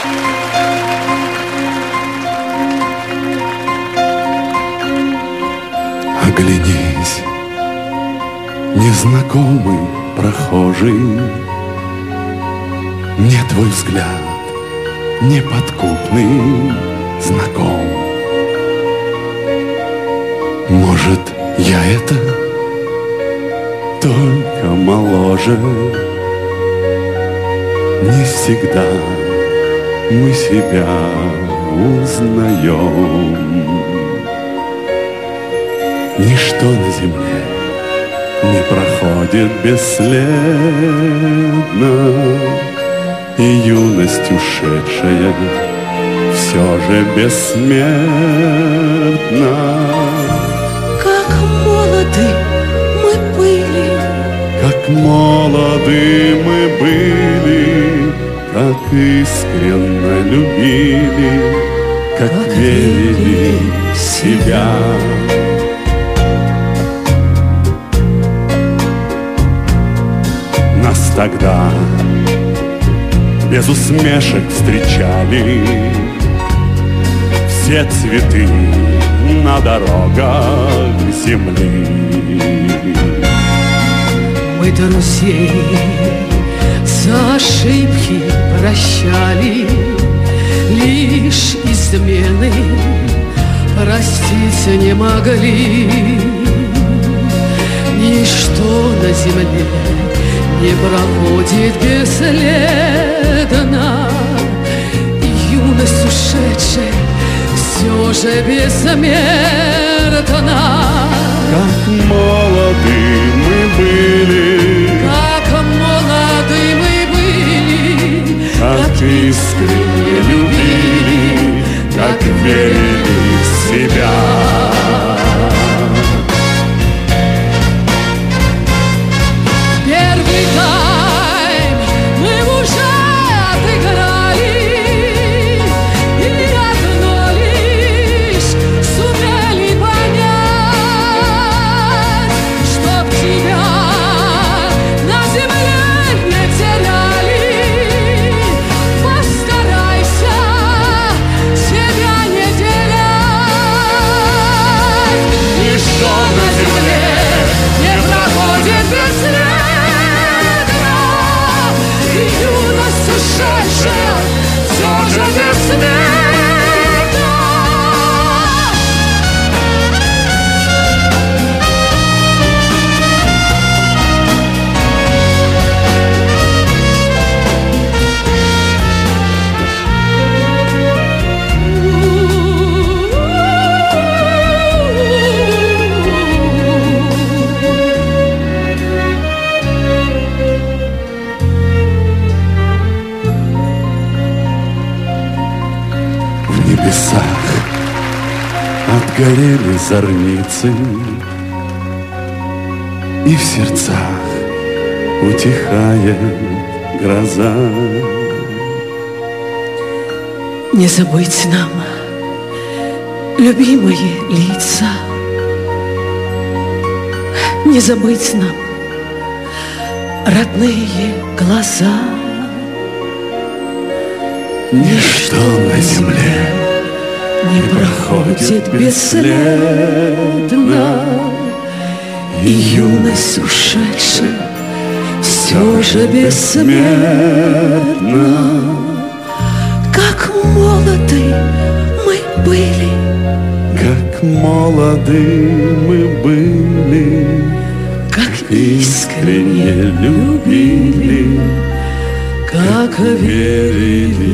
Оглянись, незнакомый прохожий, мне твой взгляд неподкупный знаком. Может, я это только моложе, не всегда мы себя узнаем. Ничто на земле не проходит бесследно, и юность ушедшая все же бессмертна. Как молоды мы были, как молоды мы были, как искренно любили, как верили в себя. Нас тогда без усмешек встречали все цветы на дорогах земли. мы друзей за ошибки прощали, лишь измены простить не могли. Ничто на земле не проходит бесследно, юность ушедшая все же бессмертна. Как молоды мы были, как молоды мы были, как искренне любили, как верили в себя. Первый тайм мы уже отыграли, и одно лишь сумели понять, чтоб тебя на земле не теряли. Постарайся себя не терять. Ничто на земле не проходит бесследно, и юность ушедшая все же бессмертна. В небесах отгорели зорницы, и в сердцах утихает гроза. Не забыть нам любимые лица, не забыть нам родные глаза. Ничто на земле не проходит бесследно, и юность ушедшая все же бессмертна. Как молоды мы были, как молоды мы были, как искренне любили, как верили